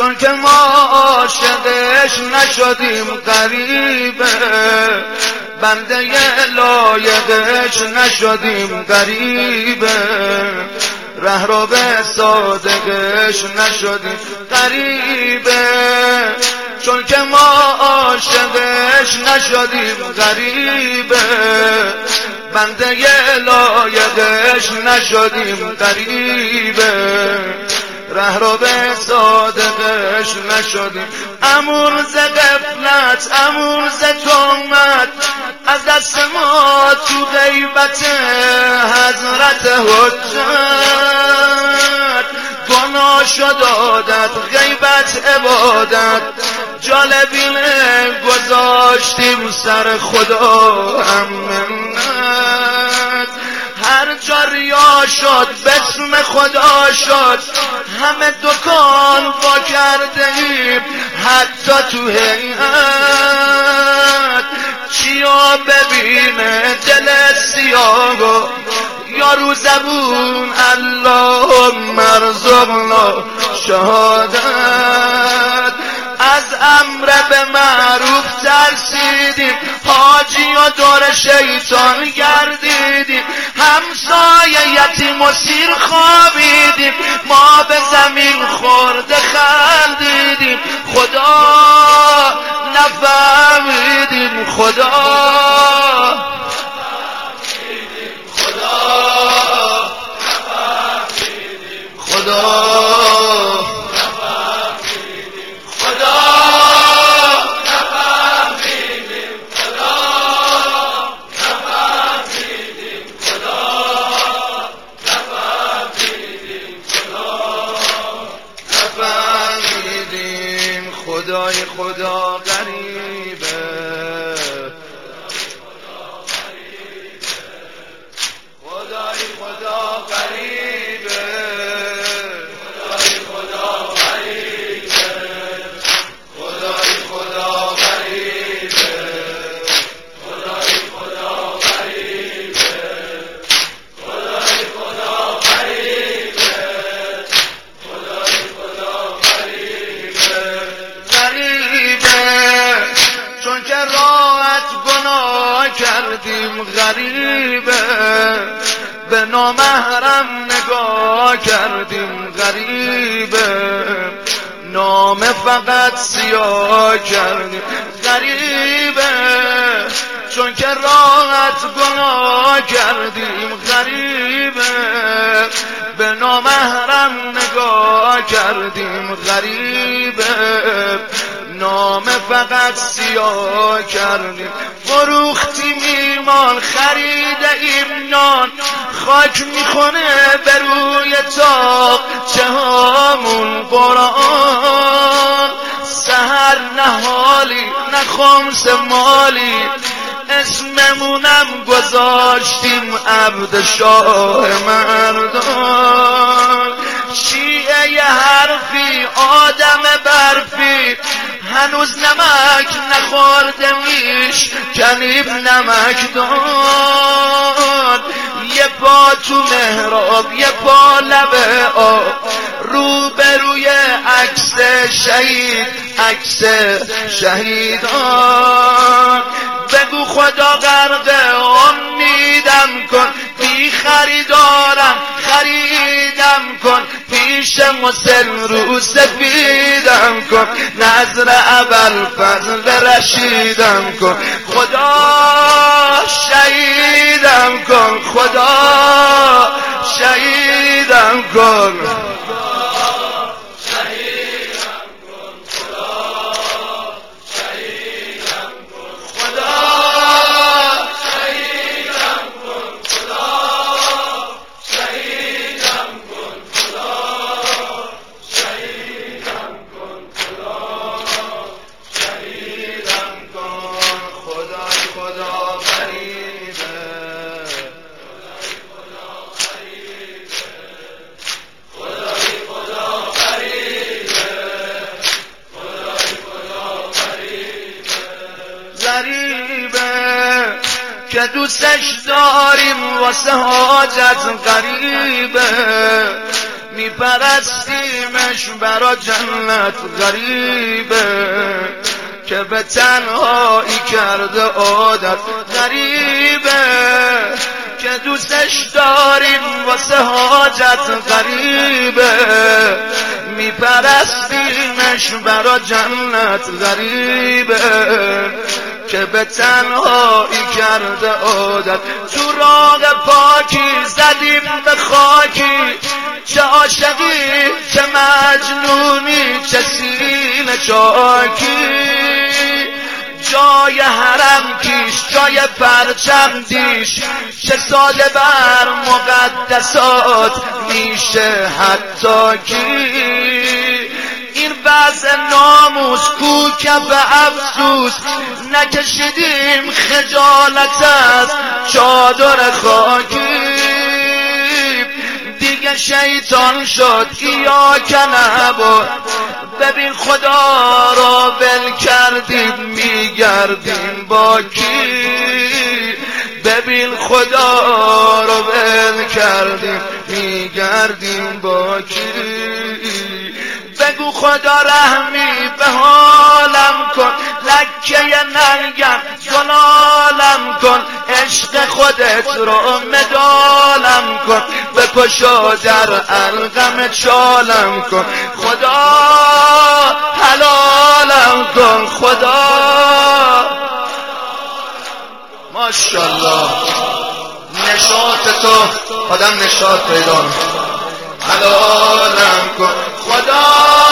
چون که ما عاشقش نشدیم غریبه، بنده لایقش نشدیم غریبه، رهرو به صادقش نشدیم غریبه، چون که ما عاشقش نشدیم غریبه، بنده لایقش نشدیم غریبه، رهرو به صادقش نشدیم. امون ز غفلت امون ز تهمت از دست ما تو غیبت حضرت حجت، گناه شد عادت غیبت عبادت، جالبینه گذاشتیم سر خدا هم منت، هر جا ریا شد بسم خدا شد، همه دکان با کرده ایم حتی تو هیئت، چیا ببینه دل سیاه یا رو زبون اللهم ارزقنا شهادت، از امر به معروف ترسیدیم، حاجی و دور شیطان گردیدیم، همسایه یتیم و سیر خوابیدیم، ما به زمین خورده خندیدیم، خدا نفهمیدیم، خدا خدای خدا غریبه، خدای خدا غریبه، خدای خدا غریبه، خدای خدا غریبه، خدای خدا غریبه، خدای خدا غریبه، خدای خدا غریبه، چون که راحت گناه کردیم غریبه، به نامحرم نگاه کردیم غریبه، نام فقط سیاه کردیم غریبه، چون که راحت گناه کردیم غریبه، به نامحرم نگاه کردیم غریبه، نام فقط سیاه کردیم، فروختیم ایمان خریده ایم نان، خاک میخونه به روی تاق چهامون قرآن، سحر نهالی نه خمس مالی، اسممونم گذاشتیم عبد شاه مردان، شیعه ی حرفی آدم برفی، هنوز نمک نخورده میش کنیب نمکدان، یه پا تو محراب یه پا لب آب، رو به روی عکس شهید عکس شهیدان، بگو خدا غرق امیدم کن، بی خریدارم خریدم کن، پیش مسلم رو سفیدم کن، نظر ابوالفضل رشیدم کن، خدا شهیدم کن، خدا شهیدم کن، که دوستش داریم واسه حاجت غریبه، میپرستیمش برا جنت غریبه که به تنهایی کرده عادت غریبه که دوستش داریم واسه حاجت غریبه میپرستیمش برا جنت غریبه که به تنهایی کرده عادت تو راه پاکی زدیم به خاکی چه عاشقی چه مجنونی چه سینه چاکی جای حرم کیش جای پرچم دیش چه ساده بر مقدسات میشه حتی کی این وضع ناموس کو کف افسوس نکشیدیم خجالت از چادر خاکی دیگه شیطان شد یا کنبود ببین خدا رو ول کردیم میگردیم با کی ببین خدا رو ول کردیم میگردیم با کی بگو خدا رحمی به حالم کن لکه ننگم زلالم کن عشق خودت رو مدالم کن بکشا در الغم چالم کن خدا حلالم کن خدا ماشاءالله نشاط تو آدم نشاط پیدا حلالم کن خدا